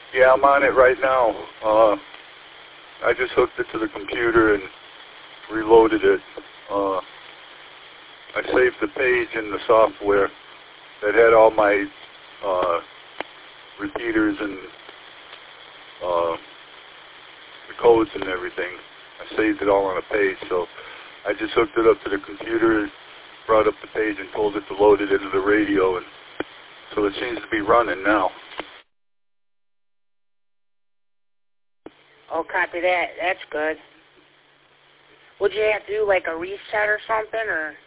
Yeah, I'm on it right now. I just hooked it to the computer and reloaded it. I saved the page in the software that had all my repeaters and the codes and everything. I saved it all on a page, so I just hooked it up to the computer, brought up the page and told it to load it into the radio, and so it seems to be running now. Oh, copy that. That's good. Would you have to do like a reset or something, or?